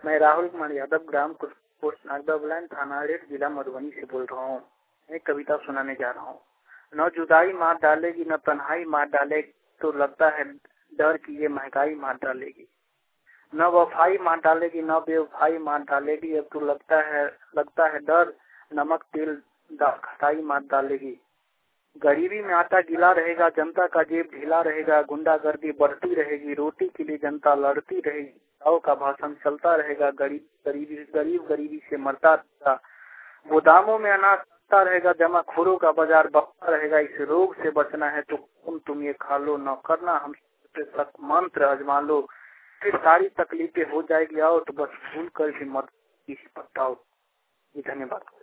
मैं राहुल कुमार यादव, ग्राम पोस्ट नागदाबलान, थाना रेड, जिला मधुबनी से बोल रहा हूँ। एक कविता सुनाने जा रहा हूँ। न जुदाई मार डालेगी, न तन्हाई मार डालेगी, तो लगता है डर की ये महंगाई मार डालेगी। न वफाई मार डालेगी, न बेवफाई मार डालेगी, अब तो लगता है डर नमक तेल दाल खटाई मार डालेगी। गरीबी में आटा गीला रहेगा, जनता का जेब ढीला रहेगा, गुंडागर्दी बढ़ती रहेगी, रोटी के लिए जनता लड़ती रहेगी, गाँव का भाषण चलता रहेगा, गरीब गरीबी से मरता रहेगा, गोदामों में अनाज चलता रहेगा, जमाखोरों का बाजार बढ़ता रहेगा। इस रोग से बचना है तो तुम ये खा लो, न करना हम मंत्र आजमा लो, फिर सारी तकलीफें हो जाएगी। आओ तो बस भूल कर भी मत बताओ। धन्यवाद।